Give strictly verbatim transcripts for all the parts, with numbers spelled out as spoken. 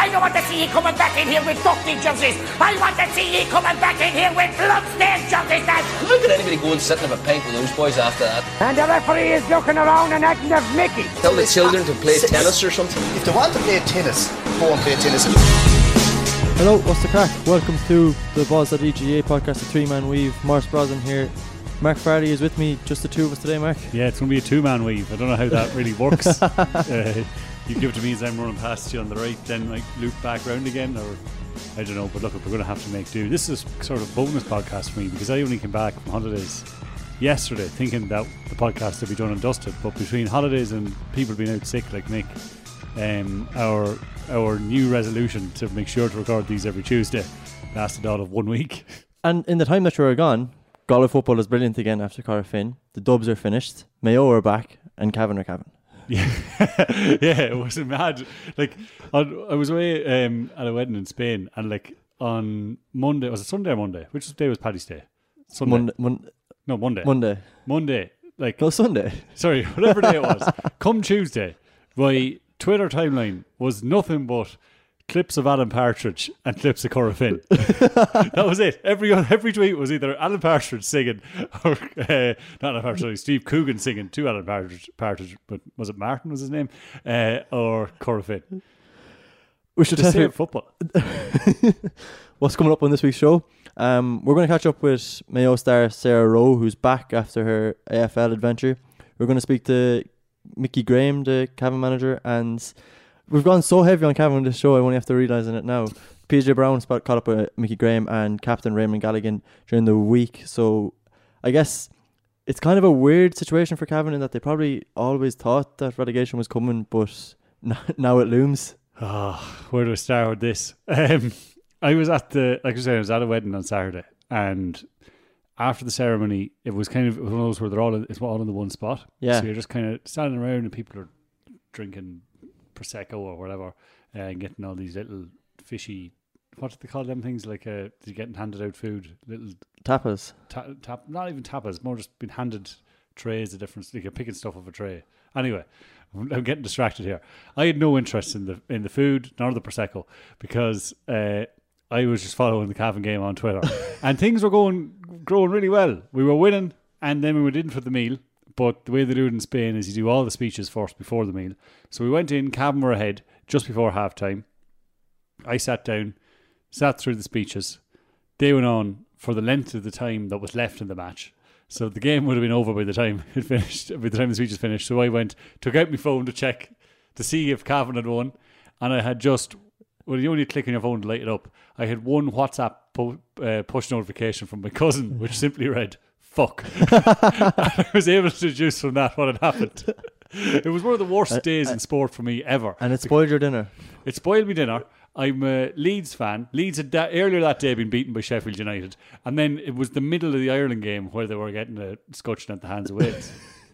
I don't want to see you coming back in here with dirty jerseys. I want to see you coming back in here with blood-stained jerseys, Dad. Look at anybody going sitting have a pint with those boys after that. And the referee is looking around and acting of Mickey. Tell the children to play tennis or something. If they want to play tennis, go and play tennis. Hello, what's the crack? Welcome to the Balls dot E G A podcast, the three-man weave. Morris Brosnan here. Mark Farley is with me, just the two of us today, Mark. Yeah, it's going to be a two-man weave. I don't know how that really works. uh, you give it to me as I'm running past you on the right, then like loop back round again, or I don't know, but look, we're going to have to make do. This is sort of a bonus podcast for me because I only came back from holidays yesterday thinking that the podcast would be done and dusted, but between holidays and people being out sick like Nick, um, our our new resolution to make sure to record these every Tuesday lasted out of one week. And in the time that you were gone, Galway football is brilliant again after Corofin. The Dubs are finished, Mayo are back, and Cavan are Cavan. Yeah, yeah, it was mad. Like, on, I was away um, at a wedding in Spain, and like on Monday, was it Sunday or Monday? Which day was Paddy's Day? Sunday. Monday. Mon- no, Monday. Monday. Monday. Like no, Sunday. Sorry, whatever day it was. Come Tuesday, my Twitter timeline was nothing but clips of Alan Partridge and clips of Corofin. That was it. Every every tweet was either Alan Partridge singing or uh, not Alan Partridge, sorry, Steve Coogan singing to Alan Partridge, Partridge, but was it Martin was his name, uh, or Corofin? We should say you football. What's coming up on this week's show? Um, we're going to catch up with Mayo star Sarah Rowe, who's back after her A F L adventure. We're going to speak to Mickey Graham, the Cavan manager, and we've gone so heavy on Cavan on this show, I only have to realising it now. P J Brown spot caught up with Mickey Graham and Captain Raymond Galligan during the week. So I guess it's kind of a weird situation for Cavan in that they probably always thought that relegation was coming, but now it looms. Oh, where do I start with this? Um, I was at the, like I said, I was at a wedding on Saturday, and after the ceremony, it was kind of one of those where they're all in, it's all in the one spot. Yeah. So you're just kind of standing around and people are drinking Prosecco or whatever, uh, and getting all these little fishy, what do they call them things? Like uh, they're getting handed out food, little tapas. Ta- tap, not even tapas, more just being handed trays of different. Like you're picking stuff off a tray. Anyway, I'm getting distracted here. I had no interest in the in the food nor the Prosecco because uh, I was just following the Cavan game on Twitter, and things were going growing really well. We were winning, and then we went in for the meal. But the way they do it in Spain is you do all the speeches first before the meal. So we went in, Cavan were ahead just before half time. I sat down, sat through the speeches. They went on for the length of the time that was left in the match. So the game would have been over by the time it finished, by the time the speeches finished. So I went, took out my phone to check to see if Cavan had won. And I had just, well, you only click on your phone to light it up. I had one WhatsApp po- uh, push notification from my cousin, which simply read, fuck. I was able to deduce from that what had happened. It was one of the worst uh, days uh, in sport for me ever. And it spoiled your dinner. It spoiled me dinner. I'm a Leeds fan. Leeds had da- earlier that day been beaten by Sheffield United. And then it was the middle of the Ireland game where they were getting a scutcheon at the hands of Wales.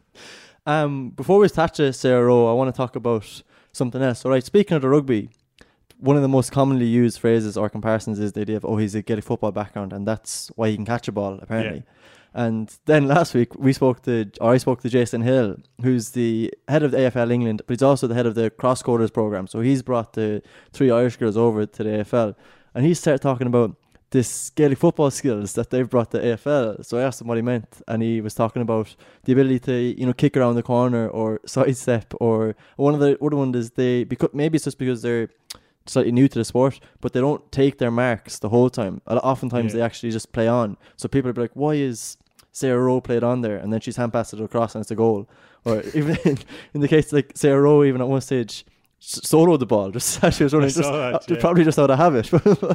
um, before we start to Sarah Rowe, I want to talk about something else. All right, speaking of the rugby, one of the most commonly used phrases or comparisons is the idea of, oh, he's a Gaelic football background and that's why he can catch a ball, apparently. Yeah. And then last week we spoke to, or I spoke to Jason Hill, who's the head of the A F L England, but he's also the head of the Cross Coders program. So he's brought the three Irish girls over to the A F L, and he started talking about this Gaelic football skills that they've brought to A F L. So I asked him what he meant, and he was talking about the ability to, you know, kick around the corner or sidestep, or one of the other one is they, because maybe it's just because they're slightly new to the sport, but they don't take their marks the whole time. Oftentimes yeah. they actually just play on. So people will be like, why is Sarah Rowe played on there, and then she's hand passed it across and it's a goal? Or even in, in the case like Sarah Rowe, even at one stage soloed the ball just as she was running. Just, that, yeah. Probably just out of habit.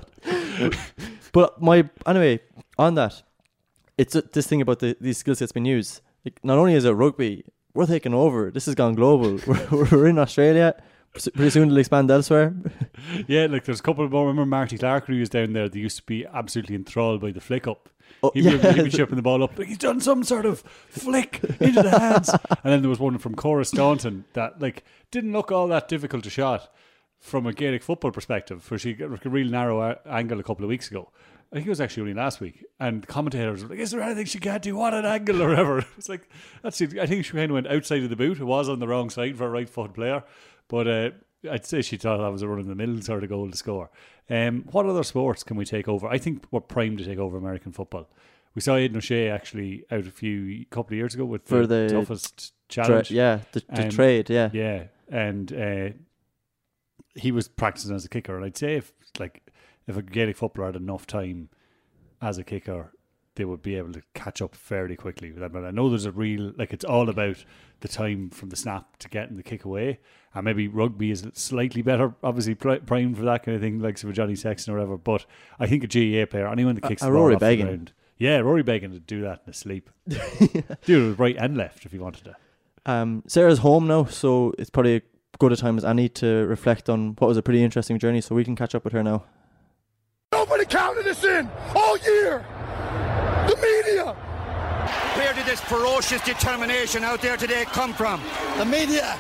But my anyway on that, it's a, this thing about the, these skill sets being used. Like, not only is it rugby, we're taking over. This has gone global. we're, we're in Australia. Pretty soon it'll expand elsewhere. Yeah, like there's a couple of more. Remember Marty Clark, who was down there? They used to be absolutely enthralled by the flick up. Oh, he'd, yeah. be, he'd be chipping the ball up. Like, he's done some sort of flick into the hands. And then there was one from Cora Staunton that like didn't look all that difficult to shot from a Gaelic football perspective, where she got a real narrow angle a couple of weeks ago. I think it was actually only last week, and the commentators were like, is there anything she can't do? What an angle or whatever. It's like, that's it. I think she kind of went outside of the boot. It was on the wrong side for a right foot player. But uh, I'd say she thought that was a run-of-the-mill sort of goal to score. Um, what other sports can we take over? I think we're primed to take over American football. We saw Aidan O'Shea actually out a few couple of years ago with For the, the toughest challenge. Tra- yeah, the, the Um, trade, yeah. Yeah, and uh, he was practicing as a kicker, and I'd say if like if a Gaelic footballer had enough time as a kicker, they would be able to catch up fairly quickly with that. But I know there's a real like it's all about the time from the snap to getting the kick away, and maybe rugby is slightly better, obviously pri- primed for that kind of thing, like so for Johnny Sexton or whatever. But I think a G A A player, anyone that kicks A- the a ball Rory off the Beggan. ground, yeah, Rory Beggan would do that in his sleep. Do it with right and left if he wanted to. Um, Sarah's home now, so it's probably a good a time as any to reflect on what was a pretty interesting journey, so we can catch up with her now. Nobody counted us in all year. The media. Where did this ferocious determination out there today come from? The media.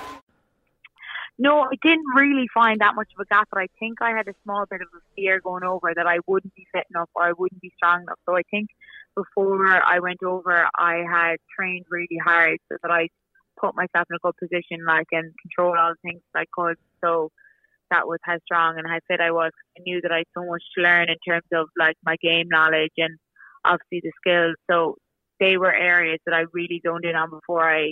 No, I didn't really find that much of a gap, but I think I had a small bit of a fear going over that I wouldn't be fit enough or I wouldn't be strong enough. So I think before I went over, I had trained really hard so that I put myself in a good position, like, and control all the things that I could. So that was how strong and how fit I was. I knew that I had so much to learn in terms of like my game knowledge and obviously the skills. So they were areas that I really zoned in on before I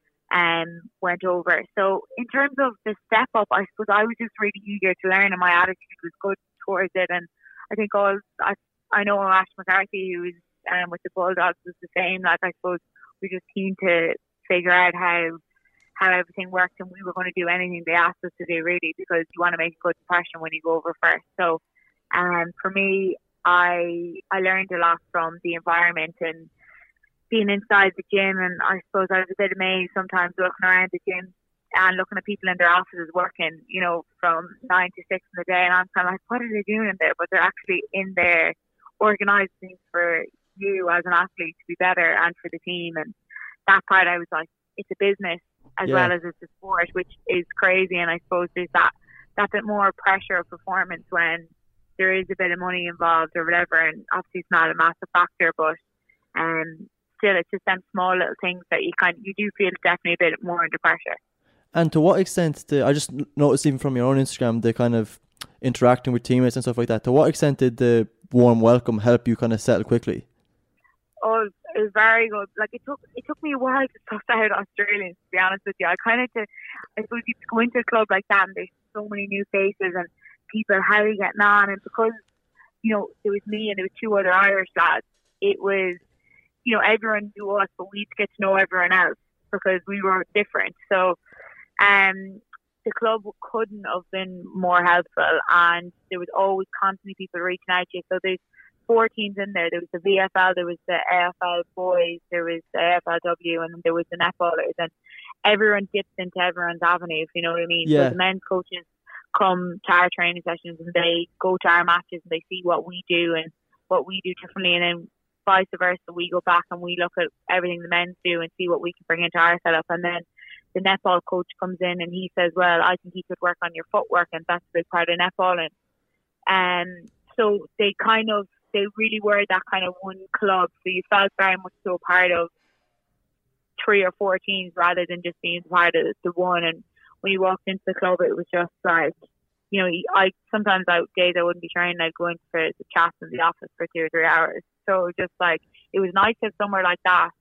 um, went over. So in terms of the step up, I suppose I was just really eager to learn and my attitude was good towards it. And I think all, I, I know Ash McCarthy, who was um, with the Bulldogs, was the same. Like, I suppose we were just keen to figure out how how everything worked, and we were going to do anything they asked us to do, really, because you want to make a good impression when you go over first. So um, for me, I I learned a lot from the environment and being inside the gym, and I suppose I was a bit amazed sometimes looking around the gym and looking at people in their offices working, you know, from nine to six in the day, and I'm kind of like, what are they doing in there? But they're actually in there organising things for you as an athlete to be better and for the team. And that part, I was like, it's a business as Yeah. well as it's a sport, which is crazy. And I suppose there's that that bit more pressure of performance when there is a bit of money involved or whatever. And obviously, it's not a massive factor, but um, still, it's just them small little things that you kind you do feel definitely a bit more under pressure. And to what extent, the, I just noticed even from your own Instagram, the kind of interacting with teammates and stuff like that, to what extent did the warm welcome help you kind of settle quickly? Oh, it was very good. Like, it took it took me a while to suss out Australians, to be honest with you. I kind of, to, I suppose you go into a club like that and there's so many new faces and people, how are you getting on? And because, you know, it was me and there was two other Irish lads, it was, you know, everyone knew us, but we'd get to know everyone else because we were different. So um, the club couldn't have been more helpful, and there was always constantly people reaching out to you. So there's four teams in there. There was the V F L, there was the A F L boys, there was the A F L W, and then there was the netballers. And everyone dips into everyone's avenue, if you know what I mean. Yeah. So the men's coaches come to our training sessions and they go to our matches and they see what we do and what we do differently, and then vice versa, we go back and we look at everything the men's do and see what we can bring into our setup. And then the netball coach comes in and he says, well, I think you could work on your footwork, and that's a big part of netballing. And um, so they kind of, they really were that kind of one club. So you felt very much so part of three or four teams rather than just being part of the one. And when you walked into the club, it was just like, you know, I sometimes I days I wouldn't be training, I'd go in for the chats in the office for two or three hours. So it was just like, it was nice to have somewhere like that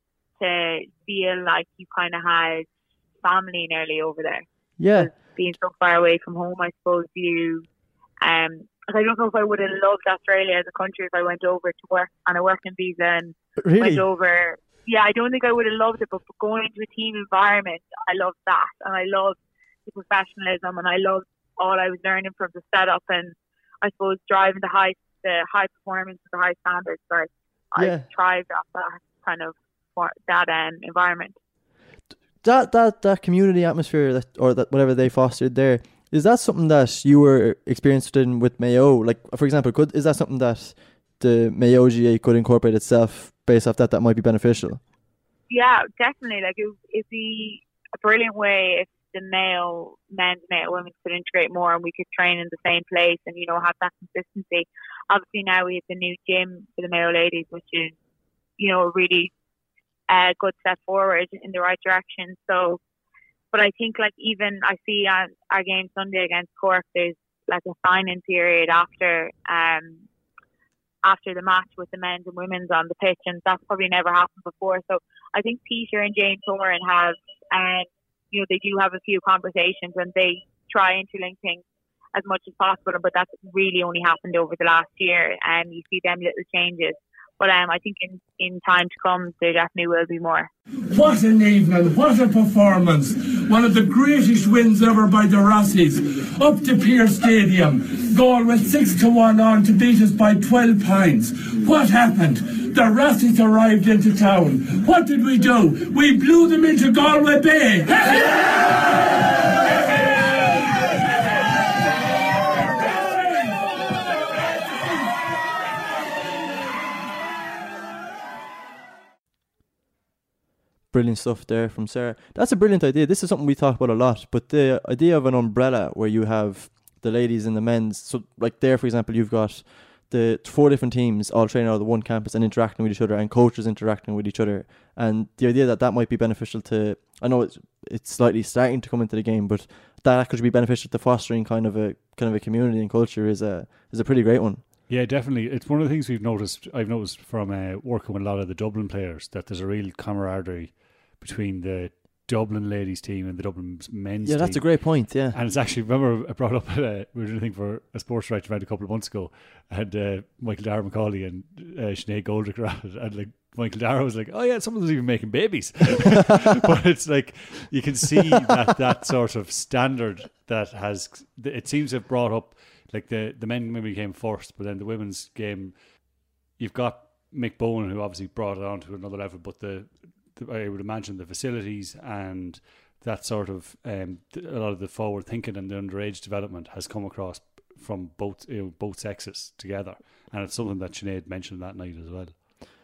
to feel like you kind of had family nearly over there. Yeah. Because being so far away from home, I suppose you, um, I don't know if I would have loved Australia as a country if I went over to work on a working visa and Really? went over. Yeah, I don't think I would have loved it, but going into a team environment, I loved that, and I loved the professionalism, and I loved all I was learning from the setup, and I suppose driving the high, the high performance, the high standards. Like, Yeah. I thrived off that kind of that um, environment. That that that community atmosphere that or that whatever they fostered there, is that something that you were experienced in with Mayo? Like, for example, could is that something that the Mayo G A could incorporate itself based off that that might be beneficial? Yeah, definitely. Like, it, it'd be a brilliant way if the Mayo men's, Mayo women's could integrate more, and we could train in the same place and, you know, have that consistency. Obviously now we have the new gym for the Mayo ladies, which is, you know, a really uh, good step forward in the right direction. So but I think like even I see on our game Sunday against Cork, there's like a sign-in period after um after the match with the men's and women's on the pitch, and that's probably never happened before. So I think Peter and James Horan have, and um, you know, they do have a few conversations and they try interlink things as much as possible, but that's really only happened over the last year, and you see them little changes. But um, I think in, in time to come, there definitely will be more. What an evening, what a performance. One of the greatest wins ever by the Rossies. Up to Pearse Stadium. Galway six to one on to beat us by twelve points. What happened? The Rossies arrived into town. What did we do? We blew them into Galway Bay. Brilliant stuff there from Sarah. That's a brilliant idea. This is something we talk about a lot, but the idea of an umbrella where you have the ladies and the men's, so like there for example you've got the four different teams all training out of the one campus and interacting with each other, and coaches interacting with each other, and the idea that that might be beneficial to, I know it's it's slightly starting to come into the game, but that could be beneficial to fostering kind of a kind of a community and culture is a is a pretty great one. Yeah, definitely. It's one of the things we've noticed. I've noticed from uh, working with a lot of the Dublin players that there's a real camaraderie between the Dublin ladies team and the Dublin men's yeah, team. Yeah, that's a great point, yeah. And it's actually, remember I brought up, uh, we were doing a thing for a sports director event a couple of months ago, and uh, Michael Dara McCauley and uh, Sinead Goldrick were at it, and like Michael Dara was like, oh yeah, someone's even making babies. But it's like, you can see that that sort of standard that has, it seems to have brought up, like the, the men and women came first, but then the women's game, you've got Mick Bowen, who obviously brought it on to another level, but the I would imagine the facilities and that sort of um, a lot of the forward thinking and the underage development has come across from both you know, both sexes together, and it's something that Sinead mentioned that night as well.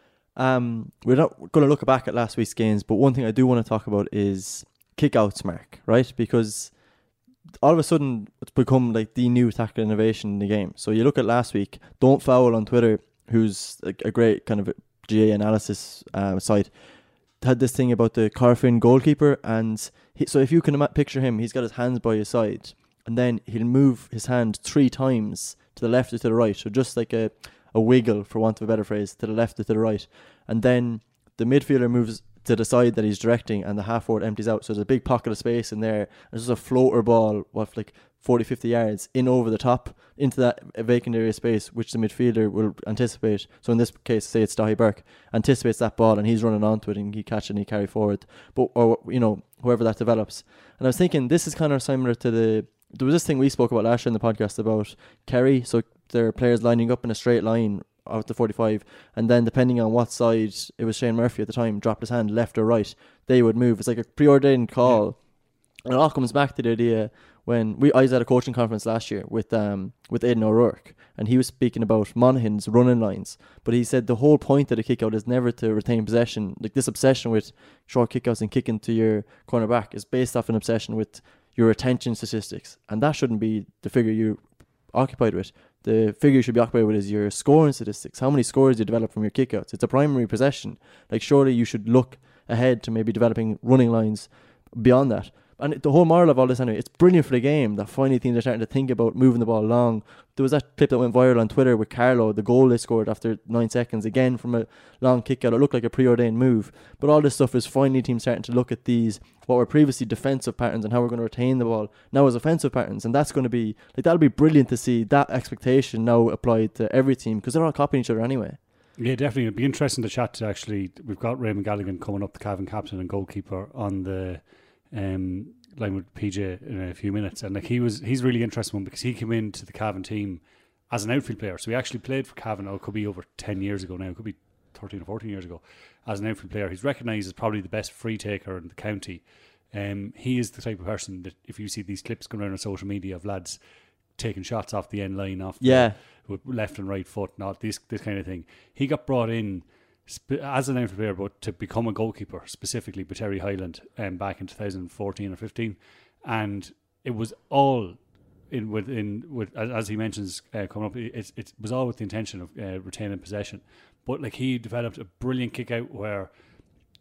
Um, we're not going to look back at last week's games, but one thing I do want to talk about is kick-outs, Mark, right? Because all of a sudden it's become like the new tactical innovation in the game. So you look at last week, Don't Foul on Twitter, who's a, a great kind of G A analysis uh, site, had this thing about the Corofin goalkeeper, and he, so if you can ima- picture him, he's got his hands by his side, and then he'll move his hand three times to the left or to the right, so just like a, a wiggle, for want of a better phrase, to the left or to the right, and then the midfielder moves to the side that he's directing, and the half forward empties out, so there's a big pocket of space in there. There's just a floater ball, what, like forty, fifty yards in over the top into that vacant area space, which the midfielder will anticipate. So in this case, say it's Dahi Burke, anticipates that ball and he's running onto it and he catch it and he carry forward. But, or, you know, whoever that develops. And I was thinking, this is kind of similar to the, there was this thing we spoke about last year in the podcast about Kerry. So there are players lining up in a straight line out the forty-five, and then depending on what side, it was Shane Murphy at the time, dropped his hand left or right, they would move. It's like a preordained call. Yeah. And it all comes back to the idea when we I was at a coaching conference last year with um with Aidan O'Rourke, and he was speaking about Monaghan's running lines, but he said the whole point of the kick out is never to retain possession. Like this obsession with short kickouts and kicking to your corner back is based off an obsession with your retention statistics, and that shouldn't be the figure you're occupied with. The figure you should be occupied with is your scoring statistics, how many scores you develop from your kickouts. It's a primary possession. Like surely you should look ahead to maybe developing running lines beyond that. And the whole moral of all this anyway, it's brilliant for the game that finally teams are starting to think about moving the ball along. There was that clip that went viral on Twitter with Carlo, the goal they scored after nine seconds, again from a long kick out. It looked like a preordained move. But all this stuff is finally teams starting to look at these, what were previously defensive patterns, and how we're going to retain the ball now as offensive patterns. And that's going to be, like, that'll be brilliant to see that expectation now applied to every team, because they're all copying each other anyway. Yeah, definitely. It'd be interesting to chat to actually, we've got Raymond Galligan coming up, the Cavan captain and goalkeeper, on the um, line with P J in a few minutes, and like he was he's a really interesting one because he came into the Cavan team as an outfield player. So he actually played for Cavan, oh, it could be over ten years ago now, it could be thirteen or fourteen years ago, as an outfield player. He's recognised as probably the best free taker in the county. Um, he is the type of person that if you see these clips going around on social media of lads taking shots off the end line, off yeah. the, with left and right foot, not this this kind of thing. He got brought in Sp- as an outfield player, but to become a goalkeeper specifically by Terry Hyland um, back in two thousand fourteen or fifteen, and it was all in with in with as, as he mentions uh, coming up. It, it was all with the intention of uh, retaining possession, but like he developed a brilliant kick out where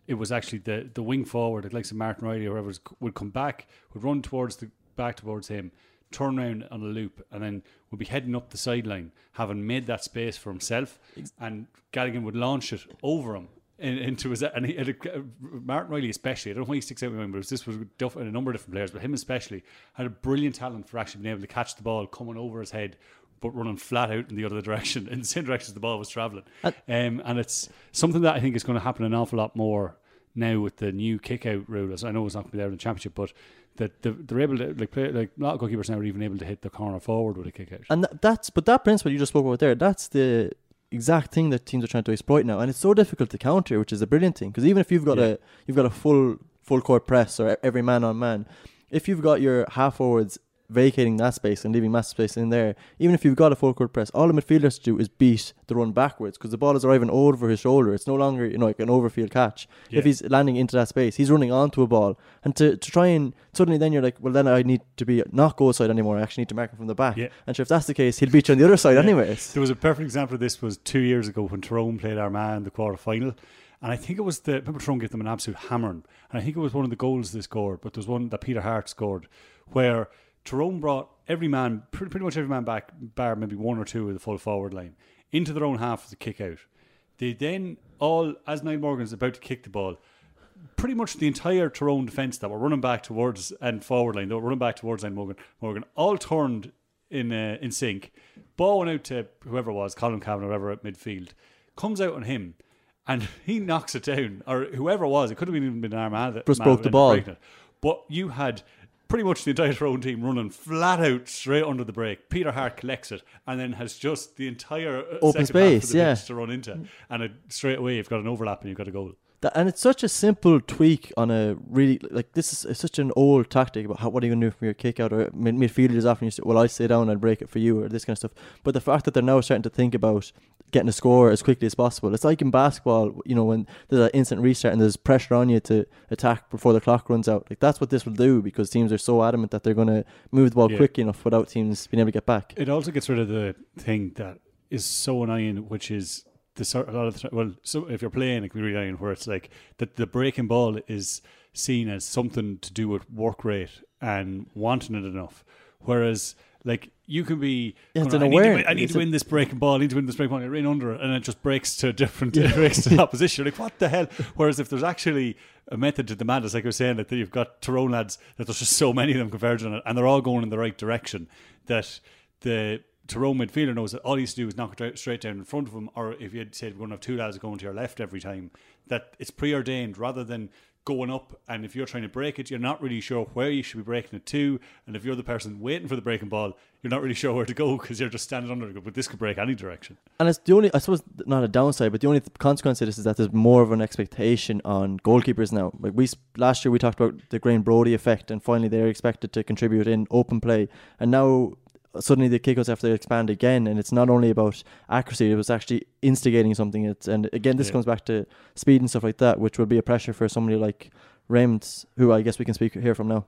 it was actually the, the wing forward, like some Martin Riley or whoever, was, would come back, would run towards the back towards him, turn around on a loop, and then would be heading up the sideline, having made that space for himself, and Galligan would launch it over him in, into his. And he, uh, Martin Riley especially, I don't know why he sticks out in my mind, but this was Duff and a number of different players, but him especially had a brilliant talent for actually being able to catch the ball coming over his head, but running flat out in the other direction, in the same direction as the ball was travelling. Uh, um, and it's something that I think is going to happen an awful lot more now with the new kick-out rule. As I know it's not going to be there in the championship, but that they're able to, like, play, like a lot of goalkeepers now are even able to hit the corner forward with a kick out. And th- that's but that principle you just spoke about there, that's the exact thing that teams are trying to exploit now, and it's so difficult to counter, which is a brilliant thing, because even if you've got yeah. a you've got a full full court press or every man on man, if you've got your half forwards vacating that space and leaving massive space in there, even if you've got a full court press, all the midfielders to do is beat the run backwards, because the ball is arriving over his shoulder. It's no longer, you know, like an overfield catch. Yeah. If he's landing into that space, he's running onto a ball, and to, to try and suddenly then you're like, well, then I need to be not goal side anymore, I actually need to mark him from the back. Yeah. And sure, if that's the case, he'll beat you on the other side yeah. anyways. There was a perfect example of this was two years ago when Tyrone played Armagh in the quarter final. And I think it was the, remember Tyrone gave them an absolute hammering, and I think it was one of the goals they scored, but there was one that Peter Hart scored where Tyrone brought every man, pretty, pretty much every man back, bar maybe one or two of the full forward line, into their own half as a kick out. They then all, as Niall Morgan's about to kick the ball, pretty much the entire Tyrone defence that were running back towards and forward line, they were running back towards Niall Morgan, Morgan all turned in uh, in sync. Ball went out to whoever it was, Colin Cavan or whoever at midfield, comes out on him, and he knocks it down, or whoever it was, it could have even been Armagh that just broke the ball. But you had pretty much the entire Tyrone team running flat out straight under the break. Peter Hart collects it and then has just the entire open second space half of the yeah. pitch to run into, and it, straight away you've got an overlap and you've got a goal. That, and it's such a simple tweak on a really, like, this is it's such an old tactic about how, what are you going to do from your kick out, or mid- midfielders often used to, well, I stay down and break it for you, or this kind of stuff. But the fact that they're now starting to think about getting a score as quickly as possible, it's like in basketball, you know, when there's an instant restart and there's pressure on you to attack before the clock runs out. Like, that's what this will do, because teams are so adamant that they're going to move the ball yeah. quick enough without teams being able to get back. It also gets rid of the thing that is so annoying, which is the sort a lot of the, well, so if you're playing, it can be really annoying, where it's like that the breaking ball is seen as something to do with work rate and wanting it enough, whereas like you can be, yeah, going, I, need to, I need to win this breaking ball, I need to win this breaking ball, you're in under it, and it just breaks to a different, yeah. it breaks to the opposition. Like, what the hell? Whereas if there's actually a method to the madness, like I was saying, that you've got Tyrone lads, that there's just so many of them converging on it, and they're all going in the right direction, that the Tyrone midfielder knows that all he has to do is knock it straight down in front of him, or if you had said we're going to have two lads going to your left every time, that it's preordained rather than going up, and if you're trying to break it, you're not really sure where you should be breaking it to, and if you're the person waiting for the breaking ball, you're not really sure where to go because you're just standing under it, but this could break any direction. And it's the only, I suppose, not a downside, but the only th- consequence of this is that there's more of an expectation on goalkeepers now. Like we last year we talked about the Graham Brody effect, and finally they're expected to contribute in open play, and now suddenly the kickouts have to expand again, and it's not only about accuracy, it was actually instigating something. It's, and again, this yeah. comes back to speed and stuff like that, which will be a pressure for somebody like Raymond, who I guess we can speak here from now.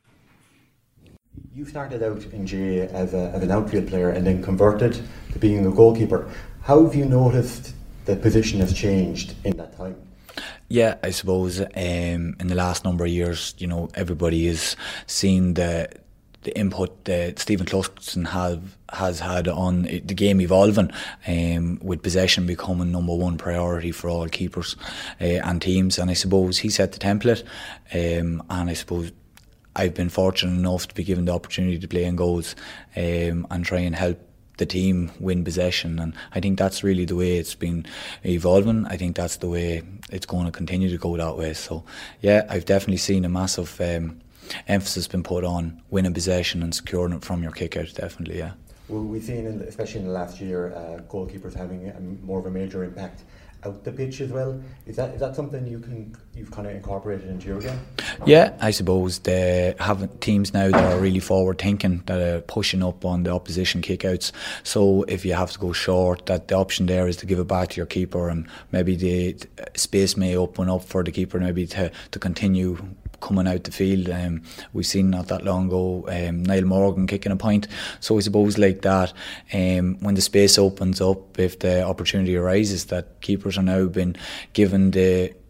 You started out in G A as, a, as an outfield player and then converted to being a goalkeeper. How have you noticed the position has changed in that time? Yeah, I suppose um, in the last number of years, you know, everybody is seeing the the input that Stephen Cluxton have has had on the game evolving, um, with possession becoming number one priority for all keepers uh, and teams. And I suppose he set the template, um, and I suppose I've been fortunate enough to be given the opportunity to play in goals um, and try and help the team win possession. And I think that's really the way it's been evolving. I think that's the way it's going to continue to go that way. So yeah, I've definitely seen a massive um, emphasis been put on winning possession and securing it from your kick out, definitely, yeah. Well, we've seen, in the, especially in the last year, uh, goalkeepers having a, more of a major impact out the pitch as well. Is that is that something you can you've kind of incorporated into your game? Yeah, I suppose they have teams now that are really forward thinking, that are pushing up on the opposition kickouts. So if you have to go short, that the option there is to give it back to your keeper, and maybe the space may open up for the keeper maybe to to continue coming out the field. Um, we've seen not that long ago um, Niall Morgan kicking a point. So I suppose like that, um, when the space opens up, if the opportunity arises, that keepers are now been given the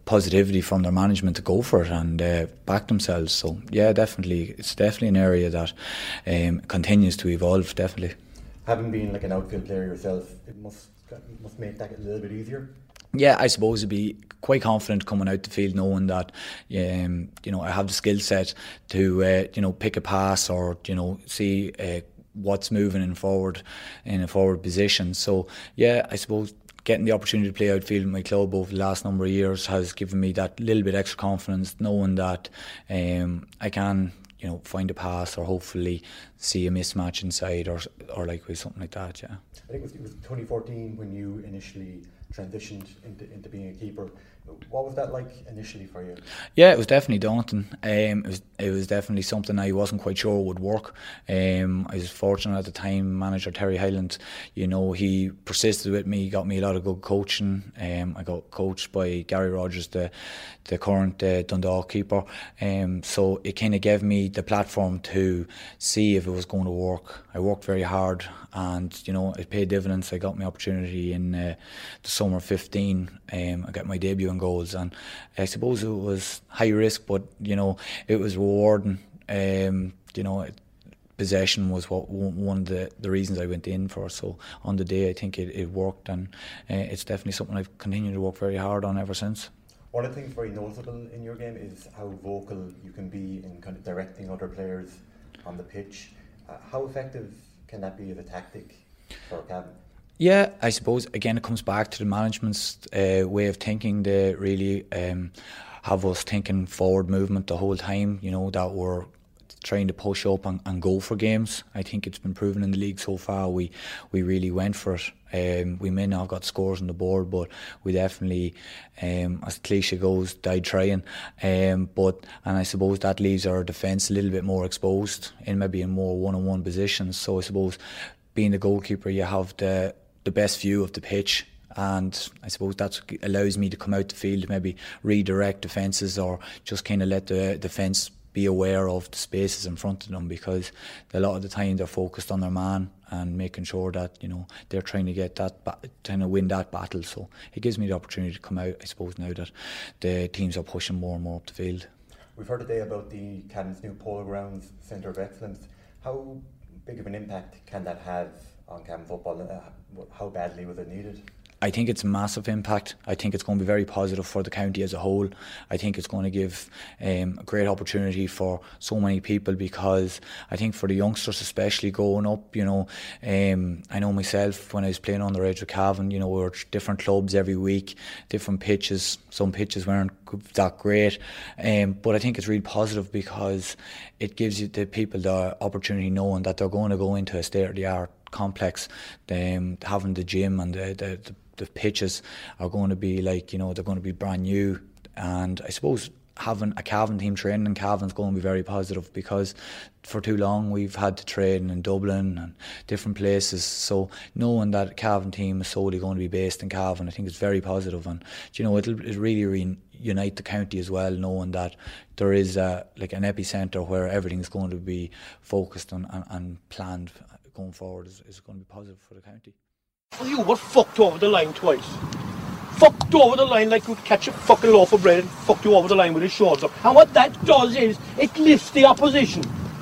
positivity from their management to go for it and uh, back themselves. So yeah, definitely, it's definitely an area that um, continues to evolve. Definitely. Having been like an outfield player yourself, it must it must make that a little bit easier. Yeah, I suppose it'd be quite confident coming out the field, knowing that um, you know I have the skill set to uh, you know pick a pass or you know see uh, what's moving in forward in a forward position. So yeah, I suppose getting the opportunity to play outfield in my club over the last number of years has given me that little bit extra confidence, knowing that um, I can you know find a pass or hopefully see a mismatch inside or or likewise something like that. Yeah, I think it was, it was twenty fourteen when you initially transitioned into into being a keeper. What was that like initially for you? Yeah, it was definitely daunting. Um, it was it was definitely something I wasn't quite sure would work. Um, I was fortunate at the time. Manager Terry Hyland, you know, he persisted with me. He got me a lot of good coaching. Um, I got coached by Gary Rogers, the the current uh, Dundalk keeper. Um, so it kind of gave me the platform to see if it was going to work. I worked very hard, and you know, it paid dividends. I got my opportunity in uh, the summer fifteen. Um, I got my debut in goals, and I suppose it was high risk, but you know, it was rewarding. Um, you know, it, possession was what one of the, the reasons I went in for. So on the day, I think it, it worked, and uh, it's definitely something I've continued to work very hard on ever since. One of the things very noticeable in your game is how vocal you can be in kind of directing other players on the pitch. Uh, how effective can that be as a tactic for Cavan? Yeah, I suppose again it comes back to the management's uh, way of thinking. They really um, have us thinking forward movement the whole time, you know, that we're trying to push up and, and go for games. I think it's been proven in the league so far. We we really went for it. Um, we may not have got scores on the board, but we definitely, um, as the cliche goes, died trying. Um, but and I suppose that leaves our defence a little bit more exposed in maybe in more one-on-one positions. So I suppose being the goalkeeper, you have the the best view of the pitch, and I suppose that allows me to come out the field, maybe redirect defences or just kind of let the defence be aware of the spaces in front of them, because a lot of the time they're focused on their man and making sure that you know they're trying to get that, ba- trying to win that battle. So it gives me the opportunity to come out, I suppose, now that the teams are pushing more and more up the field. We've heard today about the Cavan's new Polo Grounds Centre of Excellence. How big of an impact can that have on Cavan football? Uh, how badly was it needed? I think it's a massive impact. I think it's going to be very positive for the county as a whole. I think it's going to give um, a great opportunity for so many people, because I think for the youngsters especially going up, you know, um, I know myself when I was playing underage with Cavan, you know, we were at different clubs every week, different pitches. Some pitches weren't that great, um, but I think it's really positive because it gives you the people the opportunity knowing that they're going to go into a state-of-the-art complex. Um, having the gym and the, the, the the pitches are going to be like, you know, they're going to be brand new, and I suppose having a Cavan team training in Cavan is going to be very positive, because for too long we've had to train in Dublin and different places. So knowing that a Cavan team is solely going to be based in Cavan, I think it's very positive, and you know, it'll, it'll really reunite the county as well, knowing that there is a, like an epicentre where everything's going to be focused on and, and planned going forward is, is going to be positive for the county. You were fucked over the line twice. Fucked over the line like you'd catch a fucking loaf of bread and fucked you over the line with his shoulder. And what that does is, it lifts the opposition.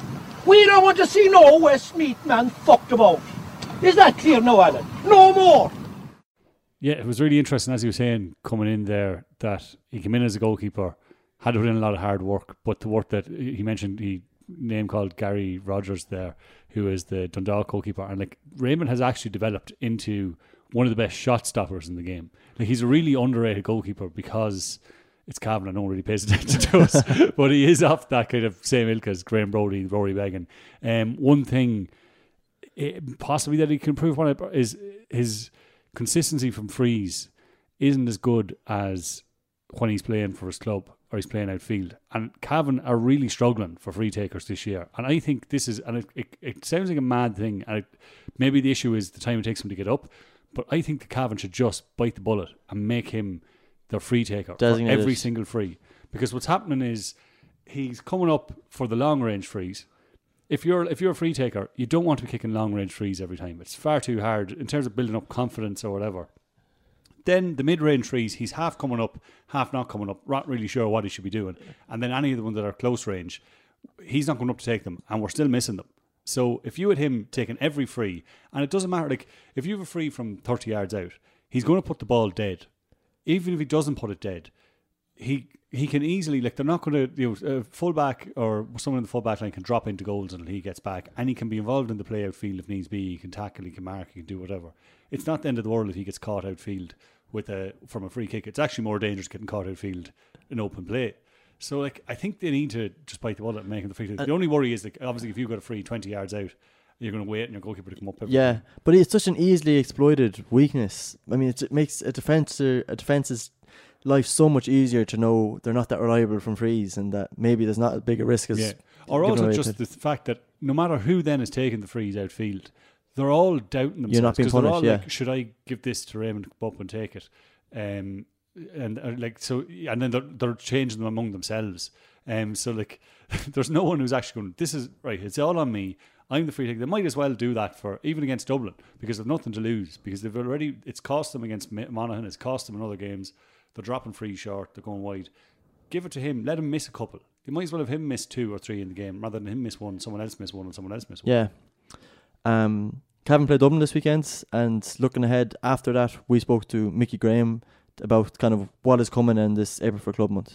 We don't want to see no Westmeath man fucked about. Is that clear now, Alan? No more! Yeah, it was really interesting, as you were saying, coming in there, that he came in as a goalkeeper, had to put in a lot of hard work, but the work that he mentioned, he name called Gary Rogers there, who is the Dundalk goalkeeper, and like Raymond has actually developed into one of the best shot stoppers in the game. Like, he's a really underrated goalkeeper because it's Cavan, and no one really pays attention to us, but he is off that kind of same ilk as Graham Brody, Rory Beggan. Um, one thing it, possibly that he can improve on it is his consistency from frees isn't as good as when he's playing for his club or he's playing outfield. And Cavan are really struggling for free takers this year. And I think this is, and it, it, it sounds like a mad thing, and it, maybe the issue is the time it takes him to get up, but I think the Cavan should just bite the bullet and make him their free taker Designated. for every single free. Because what's happening is he's coming up for the long range frees. If you're if you're a free taker, you don't want to be kicking long range frees every time. It's far too hard in terms of building up confidence or whatever. Then the mid-range threes, he's half coming up, half not coming up, not really sure what he should be doing. And then any of the ones that are close range, he's not going up to take them, and we're still missing them. So if you had him taking every free, and it doesn't matter, like if you have a free from thirty yards out, he's going to put the ball dead. Even if he doesn't put it dead, he he can easily, like they're not going to, you know, a fullback or someone in the fullback line can drop into goals until he gets back, and he can be involved in the play outfield if needs be. He can tackle, he can mark, he can do whatever. It's not the end of the world if he gets caught outfield with a from a free kick. It's actually more dangerous getting caught outfield in open play. So, like, I think they need to just bite the bullet and make the free kick. The only worry is, like, obviously, if you've got a free twenty yards out, you're going to wait and your goalkeeper to come up. Every yeah, time. But it's such an easily exploited weakness. I mean, it, it makes a defense a defense's life so much easier to know they're not that reliable from frees, and that maybe there's not as big a risk as. Yeah. Or also just the fact that no matter who then is taking the frees outfield, they're all doubting themselves. You're not being punished. They're all yeah. like, should I give this to Raymond to come up and take it? Um, and uh, like so, and then they're they're changing them among themselves. Um, so like, there's no one who's actually going, this is right, it's all on me. I'm the free taker. They might as well do that for even against Dublin because they've nothing to lose, because they've already, it's cost them against Monaghan, it's cost them in other games. They're dropping free short, they're going wide. Give it to him, let him miss a couple. You might as well have him miss two or three in the game rather than him miss one, someone else miss one, and someone else miss one. Yeah. Um, Cavan played Dublin this weekend, and looking ahead after that, we spoke to Mickey Graham about kind of what is coming in this April for Club Month.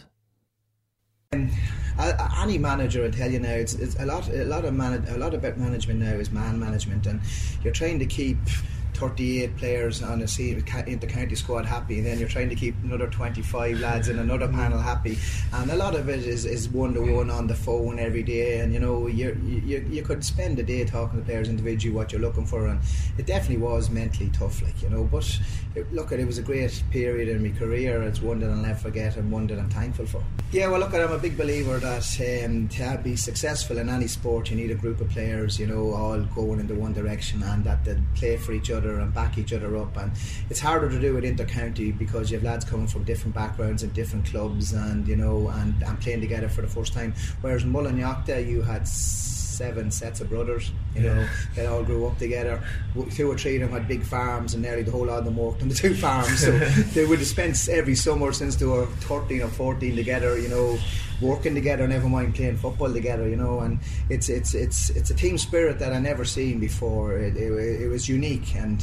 Um, uh, any manager will tell you now, it's, it's a lot. A lot of man, a lot about management now is man management, and you're trying to keep thirty-eight players on a scene in the county squad happy, and then you're trying to keep another twenty-five lads in another panel happy, and a lot of it is, is one-to-one on the phone every day, and you know you you you could spend a day talking to players individually what you're looking for, and it definitely was mentally tough, like, you know, but it, look, it was a great period in my career. It's one that I'll never forget and one that I'm thankful for. Yeah, well, look, I'm a big believer that um, to be successful in any sport you need a group of players, you know, all going in the one direction, and that they play for each other and back each other up. And it's harder to do it inter-county because you have lads coming from different backgrounds and different clubs, and you know, and, and playing together for the first time. Whereas in Mullinyochta you had seven sets of brothers, you know, yeah. They all grew up together. Two or three of them had big farms, and nearly the whole lot of them worked on the two farms. So they would have spent every summer since they were thirteen or fourteen together, you know, working together, never mind playing football together, you know. And it's it's it's it's a team spirit that I never seen before. It, it, it was unique, and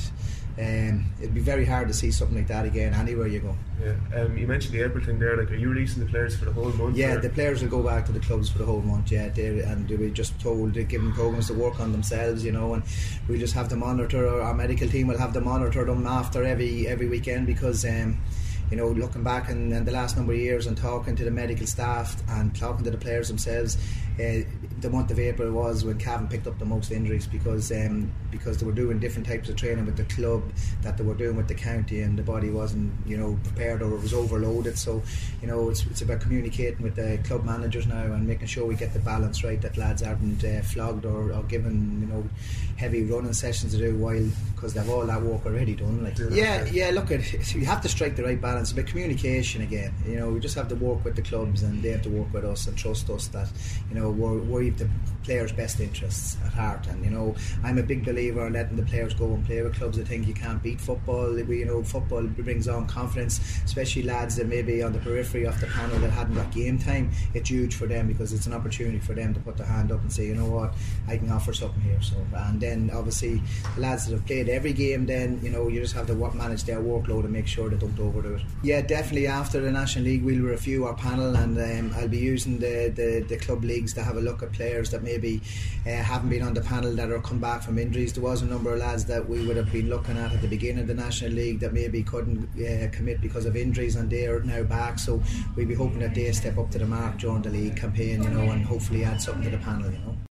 um, it'd be very hard to see something like that again anywhere you go. Yeah, um, you mentioned the April thing there. Like, are you releasing the players for the whole month? Yeah, or? The players will go back to the clubs for the whole month. Yeah, they, and we just told to give them programs to work on themselves, you know, and we just have to monitor. Our medical team will have to monitor them after every every weekend, because um, you know, looking back in, in the last number of years and talking to the medical staff and talking to the players themselves, uh, the month of April was when Cavan picked up the most injuries, because um, because they were doing different types of training with the club that they were doing with the county, and the body wasn't, you know, prepared, or it was overloaded. So, you know, it's it's about communicating with the club managers now and making sure we get the balance right, that lads aren't uh, flogged or, or given, you know, heavy running sessions to do while, because they've all that work already done. Like, yeah, yeah. Look, at you have to strike the right balance. It's about communication again. You know, we just have to work with the clubs, and they have to work with us and trust us that, you know, we're, we're the players' best interests at heart. And you know, I'm a big believer in letting the players go and play with clubs. I think you can't beat football. We, you know, football brings on confidence, especially lads that maybe on the periphery of the panel that hadn't got game time. It's huge for them, because it's an opportunity for them to put their hand up and say, you know what, I can offer something here. So, and then obviously the lads that have played every game, then you know, you just have to manage their workload and make sure they don't overdo it. Yeah, definitely after the National League we'll review our panel, and um, I'll be using the, the, the club leagues to have a look at players that maybe uh, haven't been on the panel, that are come back from injuries. There was a number of lads that we would have been looking at at the beginning of the National League that maybe couldn't uh, commit because of injuries, and they are now back, so we'll be hoping that they step up to the mark during the league campaign, you know, and hopefully add something to the panel, you know.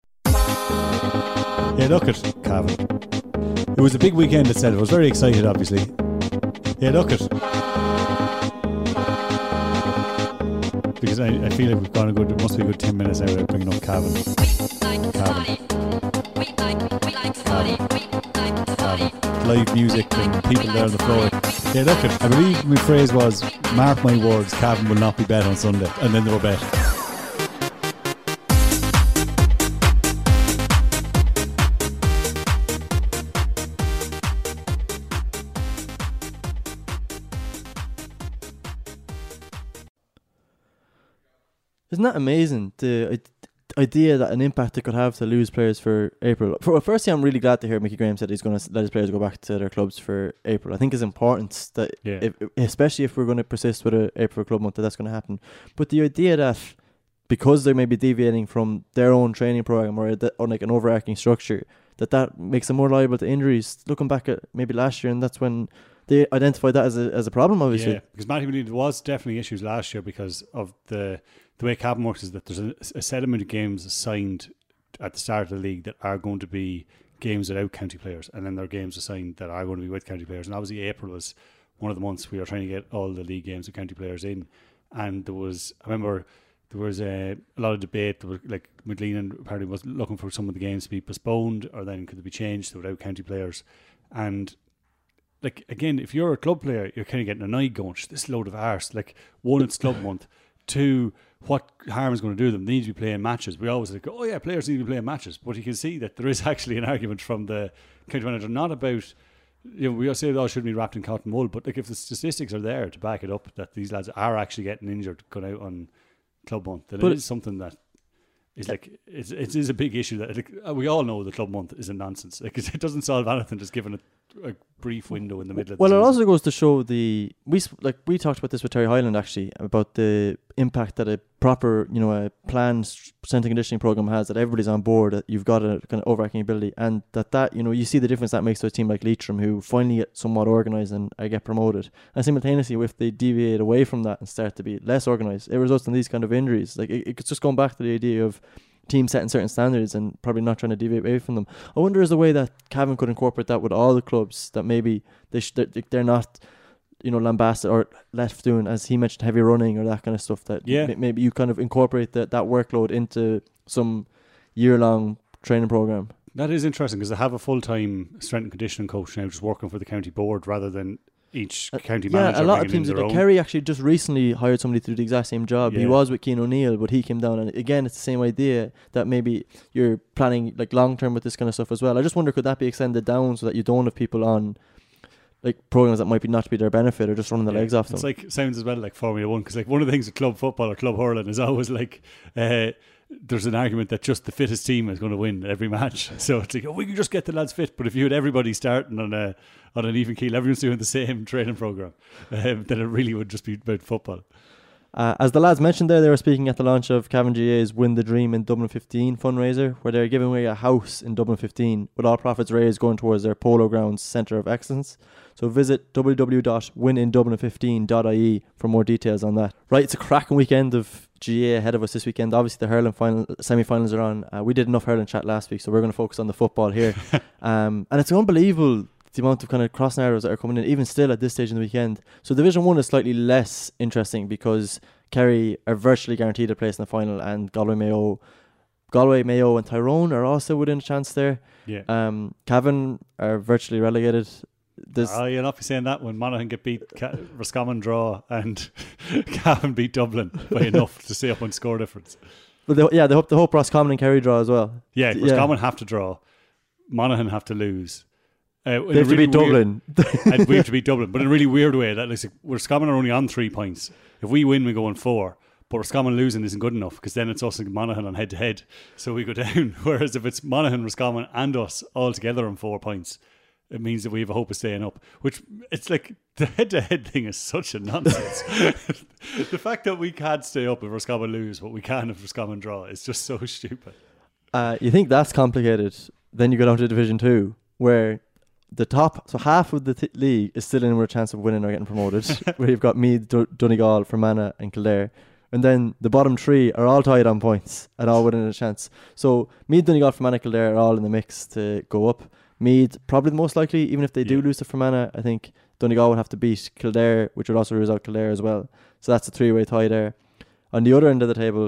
Yeah, look at Cavan. It was a big weekend itself. I was very excited, obviously. Yeah, look at. Because I, I feel like we've gone a good, it must be a good ten minutes out of bringing up Cavan. Cavan. Cavan. Cavan. Live music and people there on the floor. Yeah, look at. I believe my phrase was, mark my words, Cavan will not be bet on Sunday. And then they were bet. Isn't that amazing? The uh, idea that an impact it could have to lose players for April. For firstly, I'm really glad to hear Mickey Graham said he's going to let his players go back to their clubs for April. I think it's important that, yeah. if, especially if we're going to persist with a April club month, that that's going to happen. But the idea that because they may be deviating from their own training program or, the, or like an overarching structure, that that makes them more liable to injuries. Looking back at maybe last year, and that's when they identified that as a as a problem, obviously. Yeah, because Matty Mooney, there was definitely issues last year because of the the way Cavan works is that there's a, a set amount of games assigned at the start of the league that are going to be games without county players, and then there are games assigned that are going to be with county players. And obviously April was one of the months we were trying to get all the league games with county players in, and there was, I remember there was a, a lot of debate. There were, like McLean apparently was looking for some of the games to be postponed, or then could they be changed to without county players. And like again, if you're a club player, you're kind of getting annoyed going, this load of arse. Like, one, it's club month. Two, what harm is going to do them? They need to be playing matches. We always like, oh yeah, players need to be playing matches. But you can see that there is actually an argument from the county manager, not about, you know, we all say it all shouldn't be wrapped in cotton wool, but like if the statistics are there to back it up that these lads are actually getting injured going out on club month, then but it is something that is like it's it is a big issue that like, we all know the club month is a nonsense. Like it doesn't solve anything just giving it a brief window in the middle of the well, season. It also goes to show the we like we talked about this with Terry Hyland actually about the impact that a proper, you know, a planned strength and conditioning program has, that everybody's on board, that you've got a kind of overarching ability, and that that you know you see the difference that makes to a team like Leitrim who finally get somewhat organised and uh, get promoted, and simultaneously if they deviate away from that and start to be less organised, it results in these kind of injuries. Like it, it's just going back to the idea of teams setting certain standards and probably not trying to deviate away from them. I wonder is the way that Cavan could incorporate that with all the clubs, that maybe they sh- they're not, you know, lambasted or left doing, as he mentioned, heavy running or that kind of stuff, that yeah. m- maybe you kind of incorporate that, that workload into some year-long training program. That is interesting because they have a full-time strength and conditioning coach now just working for the county board rather than each county yeah, manager. Yeah, a lot of teams. Like Kerry actually just recently hired somebody to do the exact same job. Yeah. He was with Keane O'Neill, but he came down, and again, it's the same idea that maybe you're planning like long term with this kind of stuff as well. I just wonder, could that be extended down so that you don't have people on like programs that might be not to be their benefit or just running the yeah. legs off them? It's like sounds as well like Formula One, because like one of the things with club football or club hurling is always like. Uh, there's an argument that just the fittest team is going to win every match. So it's like, oh, we can just get the lads fit. But if you had everybody starting on a on an even keel, everyone's doing the same training program, um, then it really would just be about football. Uh, as the lads mentioned there, they were speaking at the launch of Cavan G A's Win the Dream in Dublin fifteen fundraiser, where they're giving away a house in Dublin fifteen, with all profits raised going towards their Polo Grounds Centre of Excellence. So visit w w w dot win in dublin fifteen dot i e for more details on that. Right, it's a cracking weekend of G A ahead of us this weekend. Obviously the hurling final semi-finals are on. Uh, we did enough hurling chat last week, so we're going to focus on the football here. um, and it's unbelievable the amount of kind of cross narratives that are coming in, even still at this stage in the weekend. So Division one is slightly less interesting because Kerry are virtually guaranteed a place in the final, and Galway, Mayo, Galway, Mayo and Tyrone are also within a chance there. Yeah. Um, Cavan are virtually relegated. This oh, you'll not be saying that when Monaghan get beat, Ca- Roscommon draw, and Cavan beat Dublin by enough to stay up on score difference. But they, yeah, they hope they hope Roscommon and Kerry draw as well. Yeah, yeah. Roscommon have to draw, Monaghan have to lose. Uh, they have really to beat Dublin. And we have to beat Dublin, but in a really weird way. That like, Roscommon are only on three points. If we win, we go on four. But Roscommon losing isn't good enough because then it's us and Monaghan on head to head, so we go down. Whereas if it's Monaghan, Roscommon, and us all together on four points, it means that we have a hope of staying up. Which it's like the head to head thing is such a nonsense. The fact that we can't stay up if Roscommon lose, but we can if Roscommon draw, is just so stupid. Uh, you think that's complicated? Then you go down to Division Two, where the top, so half of the t- league is still in with a chance of winning or getting promoted. Where you've got Meath, D- Donegal, Fermanagh, and Kildare. And then the bottom three are all tied on points and all within a chance. So Meath, Donegal, Fermanagh, Kildare are all in the mix to go up. Meath, probably the most likely, even if they do yeah. lose to Fermanagh, I think Donegal would have to beat Kildare, which would also result Kildare as well. So that's a three-way tie there. On the other end of the table,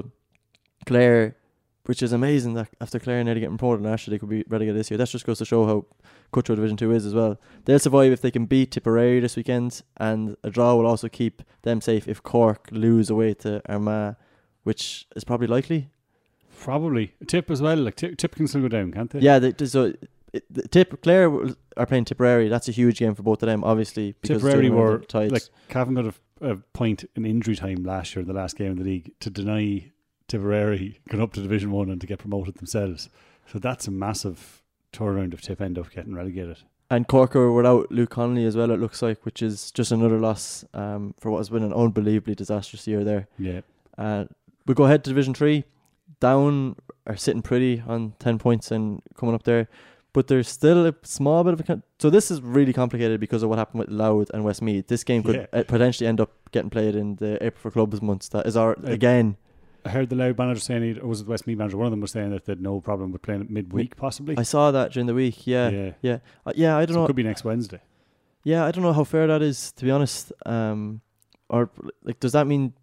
Clare, which is amazing that after Clare nearly getting promoted, and actually they could be relegated this year. That just goes to show how cutthroat Division two is as well. They'll survive if they can beat Tipperary this weekend, and a draw will also keep them safe if Cork lose away to Armagh, which is probably likely. Probably. Tip as well. Like Tip, Tip can still go down, can't they? Yeah, they, so it, the Tip Clare are playing Tipperary. That's a huge game for both of them, obviously. Because Tipperary were tied. Like Cavan got a, a point in injury time last year in the last game of the league to deny Tipperary gone up to Division One and to get promoted themselves. So that's a massive turnaround if Tip end up getting relegated. And Cork are without Luke Connolly as well, it looks like, which is just another loss um, for what has been an unbelievably disastrous year there. Yeah. Uh, we go ahead to Division three. Down are sitting pretty on ten points and coming up there. But there's still a small bit of a... Con- so this is really complicated because of what happened with Louth and Westmeath. This game could Yeah. uh, potentially end up getting played in the April for Clubs months. That is our, again... I heard the Louth manager saying, he, or was it the Westmeath manager, one of them was saying that they had no problem with playing it midweek, possibly. I saw that during the week, yeah. Yeah. Yeah, uh, yeah I don't so know. It could be next Wednesday. Yeah, I don't know how fair that is, to be honest. Um, or, like, does that mean...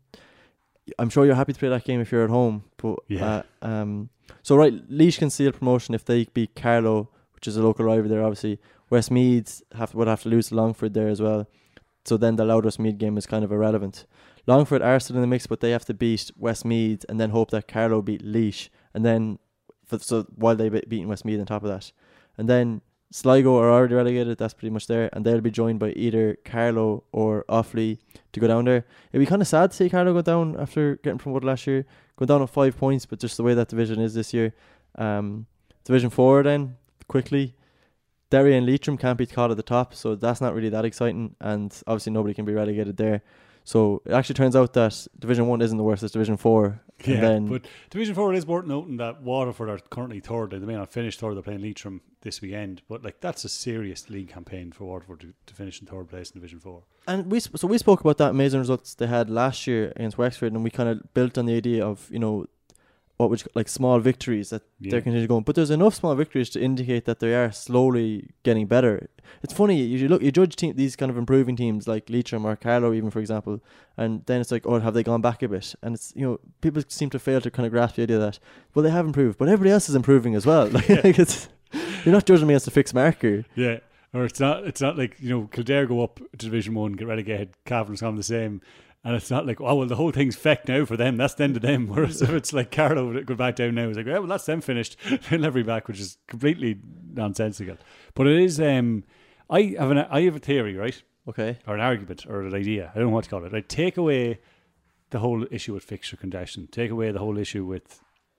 I'm sure you're happy to play that game if you're at home. But Yeah. uh, um, So, right, Laois can seal promotion if they beat Carlow, which is a local rival there, obviously. Westmeath have, would have to lose to Longford there as well. So then the Louth Westmeath game is kind of irrelevant. Longford are still in the mix, but they have to beat Westmeath and then hope that Carlow beat Laois. And then, for, so while they be beating Westmeath on top of that. And then Sligo are already relegated, that's pretty much there. And they'll be joined by either Carlow or Offaly to go down there. It'd be kind of sad to see Carlow go down after getting promoted last year. Going down on five points, but just the way that division is this year. Um, division four then, quickly. Derry and Leitrim can't be caught at the top, so that's not really that exciting. And obviously nobody can be relegated there. So it actually turns out that Division one isn't the worst, it's Division four. Yeah, and then but Division four, it is worth noting that Waterford are currently third. They may not finish third, they're playing Leitrim this weekend. But like that's a serious league campaign for Waterford to, to finish in third place in Division four. And we so we spoke about that amazing results they had last year against Wexford, and we kind of built on the idea of, you know, what would you, like small victories that Yeah. they're continuing going. But there's enough small victories to indicate that they are slowly getting better. It's funny, you look, you judge team, these kind of improving teams like Leitrim or Carlow even, for example, and then it's like, oh, have they gone back a bit? And it's, you know, people seem to fail to kind of grasp the idea that, well, they have improved, but everybody else is improving as well. Like, Yeah. like it's, you're not judging me as a fixed marker. Yeah, or it's not. It's not like, you know, Kildare go up to Division One, get relegated. Cavern's gone the same, and it's not like, oh well, the whole thing's fecked now for them. That's the end of them. Whereas if it's like Carlow that go back down now, it's like, yeah, well, that's them finished. They'll never be back, which is completely nonsensical. But it is. Um, I have an. I have a theory, right? Okay. Or an argument, or an idea. I don't know what to call it. Right? Take away the whole issue with fixture congestion. Take away the whole issue with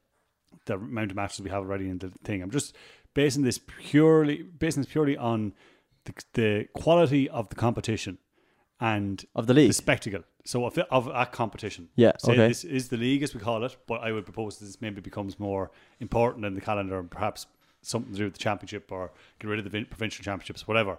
the amount of matches we have already in the thing. I'm just basing this purely basing this purely on the, the quality of the competition and of the league, the spectacle. So of, of a competition. Yeah. Say okay. This is the league as we call it, but I would propose this maybe becomes more important in the calendar and perhaps something to do with the championship or get rid of the vin- provincial championships, whatever.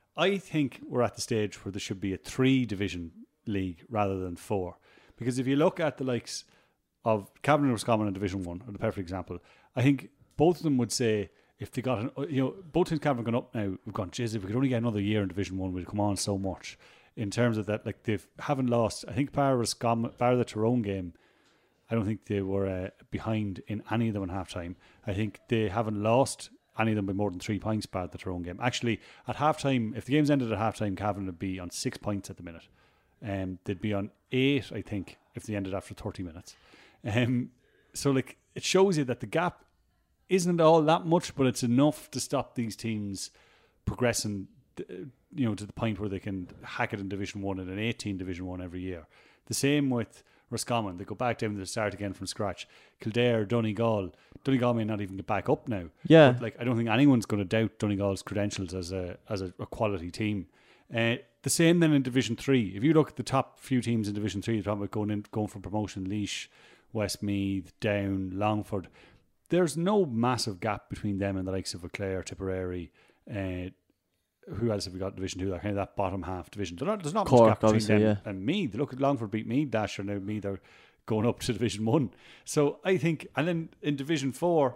I think we're at the stage where there should be a three division league rather than four. Because if you look at the likes of Cavan and Roscommon in Division One, or the perfect example, I think both of them would say if they got an, you know, both teams Cavan have gone up now, we've gone, geez, if we could only get another year in Division One, we'd come on so much. In terms of that, like they haven't lost. I think bar Roscommon, bar the Tyrone game, I don't think they were uh, behind in any of them in half time. I think they haven't lost any of them by more than three points bar the Tyrone game. Actually, at half time, if the game's ended at half time, Cavan would be on six points at the minute. Um, they'd be on eight, I think, if they ended after thirty minutes. Um, so like it shows you that the gap isn't all that much, but it's enough to stop these teams progressing, you know, to the point where they can hack it in Division One and an eighteen Division One every year. The same with Roscommon. They go back down to the start again from scratch. Kildare, Donegal. Donegal may not even get back up now. Yeah. But like I don't think anyone's going to doubt Donegal's credentials as a as a, a quality team. Uh, the same then in Division Three. If you look at the top few teams in Division Three, you're talking about going in, going for promotion: Laois, Westmeath, Down, Longford. There's no massive gap between them and the likes of Clare, Tipperary. Uh, who else have we got in Division Two? That kind of that bottom half division. There's not, there's not Cork, much gap between them yeah. and Meath. Look at Longford beat Meath last year. Now Meath are going up to Division One. So I think, and then in Division Four,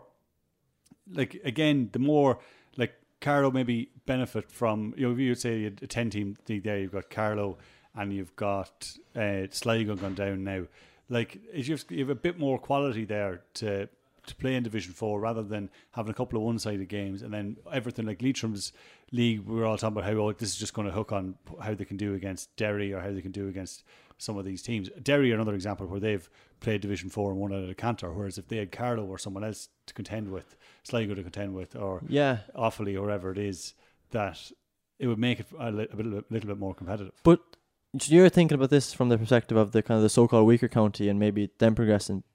like again, the more like Carlow maybe benefit from, you know, if you would say a ten team league there, you've got Carlow and you've got uh, Sligo gone down now. Like you have, you have a bit more quality there to to play in Division Four rather than having a couple of one-sided games and then everything like Leitrim's league. We were all talking about how oh, this is just going to hook on how they can do against Derry or how they can do against some of these teams. Derry are another example where they've played Division Four and won out of a canter. Whereas if they had Carlow or someone else to contend with, Sligo to contend with, or yeah, Offaly or whatever it is, that it would make it a little bit, a little bit more competitive. But you're thinking about this from the perspective of the kind of the so-called weaker county and maybe them progressing.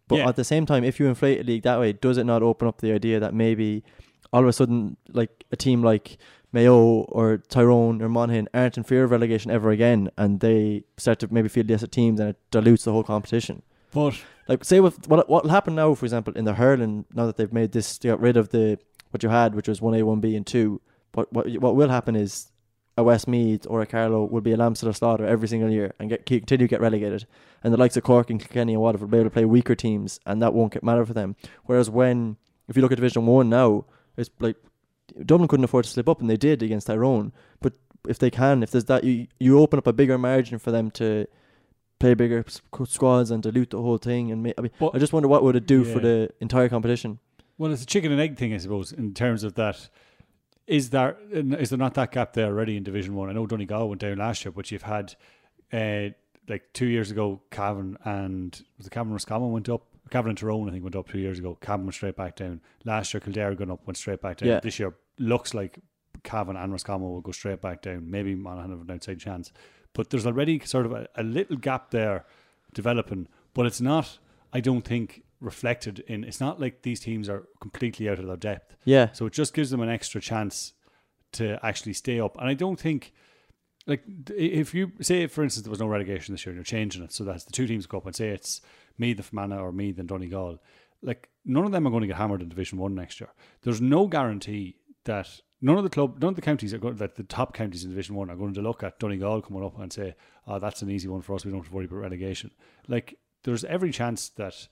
But Yeah. at the same time, if you inflate a league that way, does it not open up the idea that maybe all of a sudden, like a team like Mayo or Tyrone or Monaghan aren't in fear of relegation ever again, and they start to maybe field lesser teams, and it dilutes the whole competition? But like, say what what what will happen now, for example, in the hurling, now that they've made this, they got rid of the what you had, which was one A, one B, and two. What what what will happen is a Westmeath or a Carlow will be a Lambsted or Slaughter every single year and get continue to get relegated, and the likes of Cork and Kilkenny and Waterford will be able to play weaker teams, and that won't get matter for them. Whereas when, if you look at Division One now, it's like Dublin couldn't afford to slip up, and they did against Tyrone. But if they can, if there's that, you you open up a bigger margin for them to play bigger squads and dilute the whole thing. And ma- I mean, but, I just wonder what would it do yeah. for the entire competition. Well, it's a chicken and egg thing, I suppose, in terms of that. Is there is there not that gap there already in Division One? I know Donegal went down last year, but you've had uh, like two years ago, Cavan and was it Cavan Roscommon went up. Cavan and Tyrone, I think, went up two years ago. Cavan went straight back down. Last year, Kildare going up, went straight back down. Yeah. This year looks like Cavan and Roscommon will go straight back down. Maybe Monaghan have an outside chance, but there's already sort of a, a little gap there developing. But it's not, I don't think, reflected in. It's not like these teams are completely out of their depth. Yeah. So it just gives them an extra chance to actually stay up. And I don't think, like, if you say, for instance, there was no relegation this year, and you're changing it so that's the two teams go up, and say it's Meath and Fermanagh or Meath and Donegal, like, none of them are going to get hammered in Division One next year. There's no guarantee that none of the club, none of the counties are going, that the top counties in Division One are going to look at Donegal coming up and say, "Oh, that's an easy one for us. We don't have to worry about relegation." Like, there's every chance that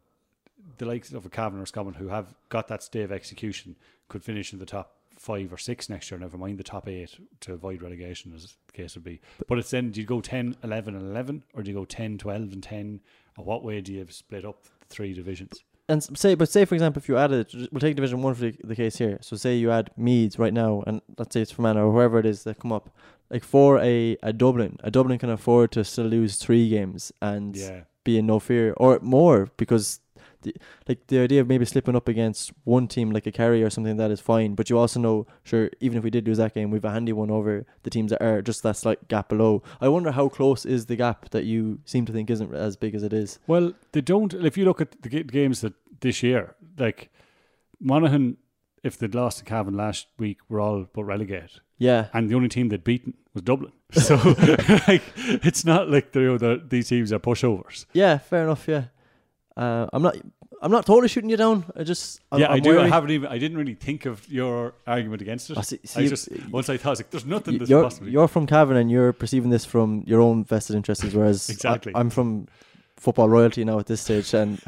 the likes of a Cavan or Roscommon, who have got that stay of execution, could finish in the top five or six next year, never mind the top eight, to avoid relegation, as the case would be. But it's then, do you go ten, eleven and eleven, or do you go ten, twelve and ten? Or what way do you split up the three divisions? And say, but say for example, if you added, we'll take Division One for the, the case here. So say you add Meads right now, and let's say it's Fermanagh or whoever it is that come up. Like for a, a Dublin, a Dublin can afford to still lose three games and yeah. be in no fear, or more, because the, like the idea of maybe slipping up against one team like a Kerry or something, that is fine. But you also know, sure, even if we did lose that game, we've a handy one over the teams that are just that slight gap below. I wonder how close is the gap that you seem to think isn't as big as it is. Well, they don't. If you look at the games that this year, like Monaghan, if they'd lost to Cavan last week, were all but relegated. Yeah. And the only team they'd beaten was Dublin. So like, it's not like they're, they're, these teams are pushovers. Yeah, fair enough. Yeah, uh, I'm not. I'm not totally shooting you down. I just I'm, yeah, I'm I do. wary. I haven't even. I didn't really think of your argument against it. Oh, see, see, I just once I thought, I was like, there's nothing that's you're, possible. You're from Cavan and you're perceiving this from your own vested interests, whereas exactly. I, I'm from football royalty now at this stage, and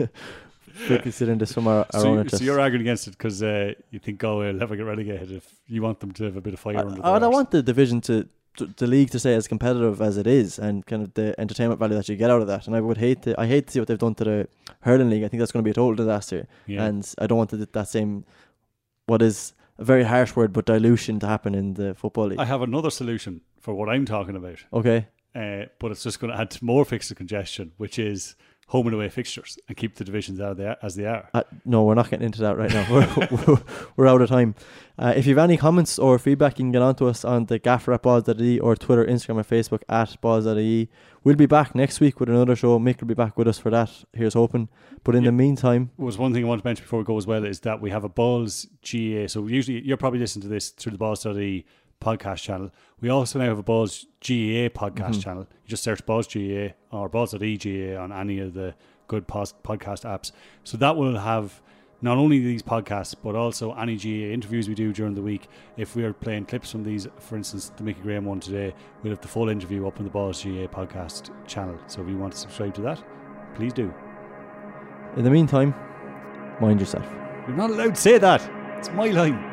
we're considering this from our, our so, own interests. So you're arguing against it because uh, you think Galway will never get relegated if you want them to have a bit of fire I, under the I, I arse. want the division to, to the league to stay as competitive as it is, and kind of the entertainment value that you get out of that. And I would hate to I hate to see what they've done to the hurling league. I think that's going to be a total disaster. Yeah. And I don't want the, that same, what is a very harsh word, but dilution to happen in the football league. I have another solution for what I'm talking about. Okay. Uh, but it's just going to add more fixture congestion, which is home and away fixtures, and keep the divisions out there as they are. Uh, no, we're not getting into that right now. we're, we're, we're out of time. Uh, if you have any comments or feedback, you can get on to us on the gaffer at balls dot I E or Twitter, Instagram or Facebook at balls dot I E. We'll be back next week with another show. Mick will be back with us for that. Here's hoping. But in yeah. the meantime, was one thing I want to mention before we go as well, is that we have a Balls G A. So usually you're probably listening to this through the balls dot I E podcast channel. We also now have a Balls G A A podcast mm-hmm. channel. You just search Balls G A A or balls dot I E G A A on any of the good pos- podcast apps. So that will have not only these podcasts, but also any G A A interviews we do during the week. If we are playing clips from these, for instance, the Mickey Graham one today, we'll have the full interview up on the Balls G A A podcast channel. So if you want to subscribe to that, please do. In the meantime, mind yourself. You're not allowed to say that. It's my line.